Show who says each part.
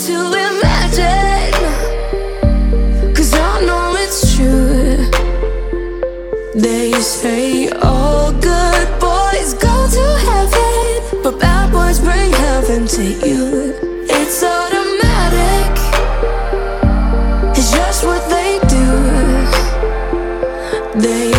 Speaker 1: to imagine, 'cause I know it's true. They say all good boys go to heaven, but bad boys bring heaven to you. It's automatic, it's just what they do. They